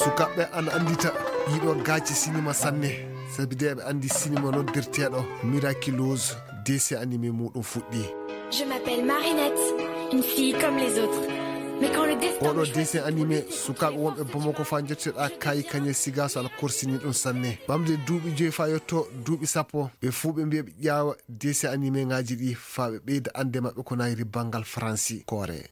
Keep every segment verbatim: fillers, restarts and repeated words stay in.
sukaɓe an andita yiɗo gacci cinéma sanne sabi de ɓe andi cinéma noddirteɗo miraculeuse dessin animé muɗum fuɗɗi. Je m'appelle Marinette, une fille comme les autres. Mais quand le destin oɗo dessin animé sukaɓe wonɓe Bamako fa jetteɗa kayi kañe sigaso ana korsini ɗum sanne ɓamde duuɓi joyi fa yetto duuɓi sappo ɓe fuu ɓe mbiya ɓe ƴawa dessin animé ngaji ɗi fa ɓe ɓeyda ande mabɓe ko nayri banggal franci koore.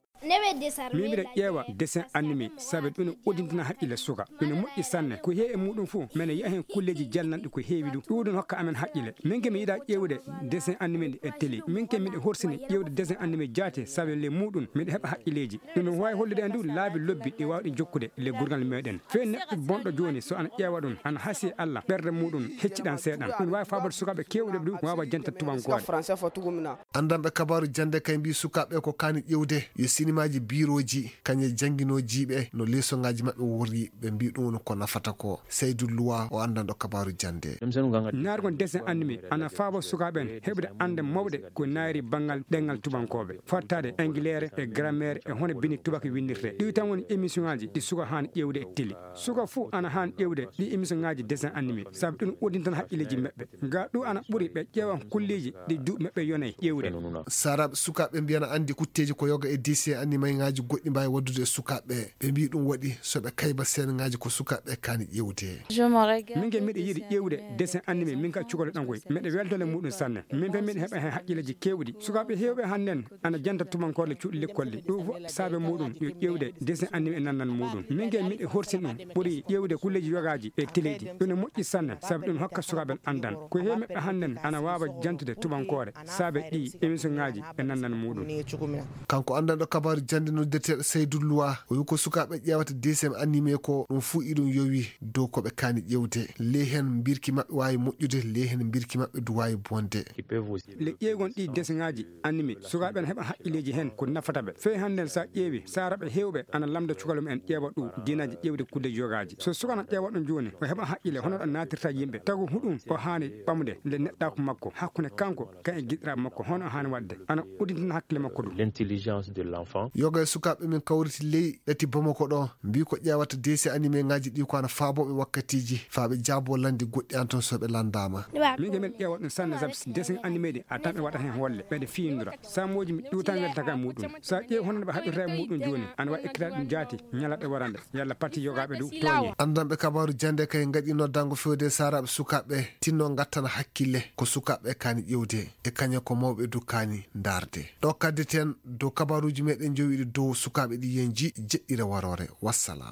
min mbiɗa ƴeewa dessin animé sabi ɗum ne udintina haqqille suka ɗum moƴƴi sanne ko heewi e muɗum fof mene yiya hen kulleji jalnanɗi ko heewi ɗum ɗum hokka amen haqqille min ke mi yiɗa ƴewde dessin animé ɗi e télé min ke miɗe horsini ƴewde dessin animé jaate sabi le muɗum miɗa heeɓa haqqilleji ɗum ɗum wawi hollude e ndu laabi lobbi ɗi wawɗi jokkude le gurgal meɗen fe neɗɗo bonɗo joni so ana ƴeewa ɗum ana haasi Allah ɓerde muɗum hecciɗan seeɗan ɗum wawi fabade sukaɓe kewɗe ɗum wawa janta tubankore andanɓe kabaru jande kay mbi sukaɓe ko kani ƴewde yo cinémaji biroji kañe jangguinojiɓe no leçongaji mabɓe wori ɓe mbi ɗum ko nafata ko Seydou Loua o andanɗo kabaru jande. nargon dessin animé ana faabo sukaɓen heɓde ande mawɗe ko naari banggal ɗengal tubankoɓe fottade anglais e grammaire e hono bini tubaka windirte ɗi tan woni émission ngaji ɗi suka han ƴewde e télé suka fou ana han ƴewde ɗi émission ngaji dessin animé saabu ɗum udintan haqqilleji mabɓe ga ɗum ana ɓuuri ɓe ƴeewan kulleji ɗi duuɓi mabɓe yonay ƴewde saraɓe sukaɓe mbiyana andi kutteji ko yoga e dessin animé ngaji goɗɗi mbawi waddude e sukaɓe ɓe mbi ɗum waɗi soɓe kayba sen ngaji ko sukaɓe kani ƴewde. min ke miɗe yiiɗi ƴewde dessin animé min ka cukalel ɗan koy miɗe weltole muɗum sanne min pe miɗe heeɓa hen haqqilleji kewɗi sukaɓe hewɓe hannen ana janta tubankorle cuuɗi lekkolɗe ɗum fof saabe muɗum yo ƴewde dessin animé e nannan muɗum min ke miɗe horsin ɗum ɓuuri ƴewde kulleji yogaji e téléji ɗum ne moƴƴi sanne saabi ɗum hokka sukaɓen andan ko hewɓe hannen ana wawa jantude tubankore saabe ɗi émission ngaji e nannan muɗum. kanko andanɗo kabaru jande noddirteɗo Seydou Loua o wi ko sukaɓe ƴewata dessin animé ko ɗum fuu iɗum yowi dow koɓe kani ƴewde le hen birki mabɓe wawi moƴƴude le hen birki mabɓe du wawi bonde. le ƴeegon ɗi dessin ngaji animé sukaɓe ne heeɓa haqqilleji hen ko nafataɓe fe handen sa ƴeewi saraɓe hewɓe ana lamda cukalum en ƴeewa ɗum dinaji ƴewde kudde jogaji so sukana ƴeewa ɗum joni o heeɓa haqqille hono ɗo natirta yimɓe tagu huɗum o hani ɓamde nde neɗɗako makko hakkude kanko kan e guiɗiraɓe makko hono hani wadde ana udintina hakkille makko ɗum. l'intelligence de l'enfant yoga e sukaɓe min kawriti ley ɗati Bamako ɗo mbi ko ƴewata dessin animé ngaji ɗi ko ana faaboɓe wakkatiji faaɓe jaabo lande goɗɗi an toon soɓe landama. min ke min ƴeewa ɗum sanne saabi dessin animé ɗi a tan ɓe waɗa hen holle ɓeɗe findura samoji mi ɗiwtan weltaka e muɗum sa ƴeewi hono ɓe haɓirta e muɗum joni ana wawi ekkitade ɗum jaati ñalaɗe warande yalla parti yogaɓe du toñi andanɓe kabaru jande kay gaɗi noddango fewde saraɓe sukaɓe tinno gattana hakkille ko sukaɓe kani ƴewde e kañe ko mawɓe du kani darde ɗo kaddeten dow kabaruji meɗen jowiɗi dow sukaɓe ɗi yen ji jeɗɗire warore wassalam.